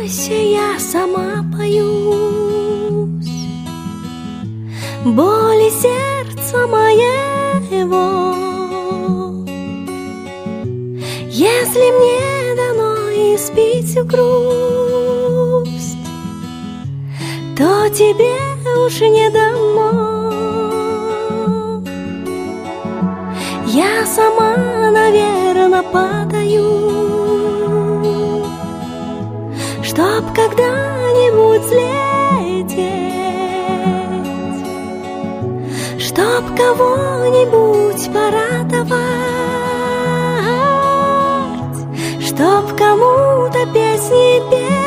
бойся, я сама боюсь боли сердца моего. Если мне дано испить всю грусть, то тебе уж не дано. Я сама, наверно, падаю, чтоб когда-нибудь взлететь, чтоб кого-нибудь порадовать, чтоб кому-то песни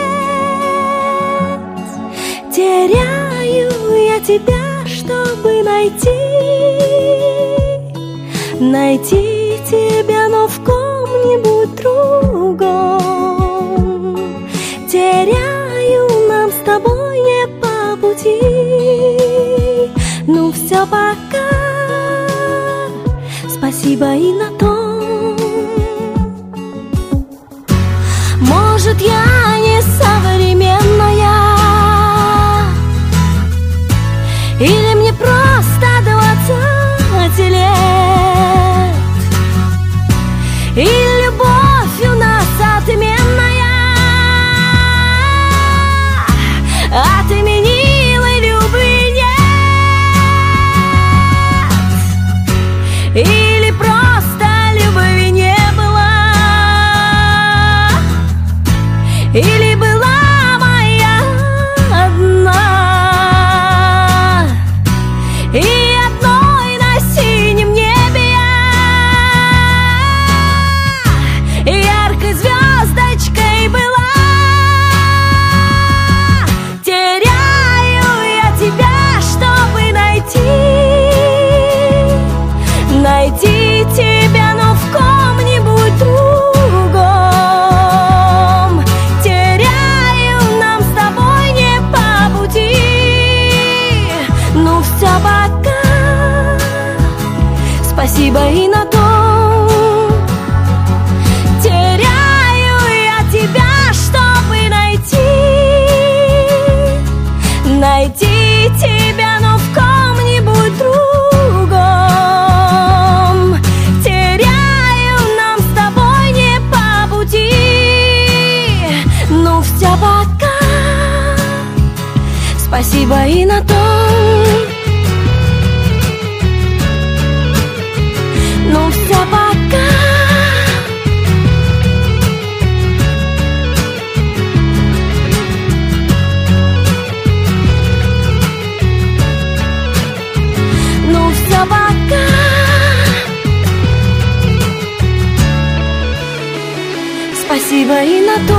петь. Теряю я тебя, чтобы найти тебя, но в ком-нибудь другом. Теряю, нам с тобой не по пути. Ну все, пока, спасибо и на том. Может, я не современная, или мне просто 20 лет, и любовь у нас отменная, отменилой любви нет, или просто любви не было, или была моя одна. И одной на синем небе я яркой звездочкой была. Теряю я тебя, чтобы найти тебя, но в ком-нибудь другом. Теряю, нам с тобой не по пути. Ну все, пока, спасибо и на том. Теряю я тебя, чтобы найти тебя, но в ком-нибудь другом. Теряю, нам с тобой не по пути. Ну все, пока, спасибо и на том. Ну все, пока, ну все, пока, спасибо и на том.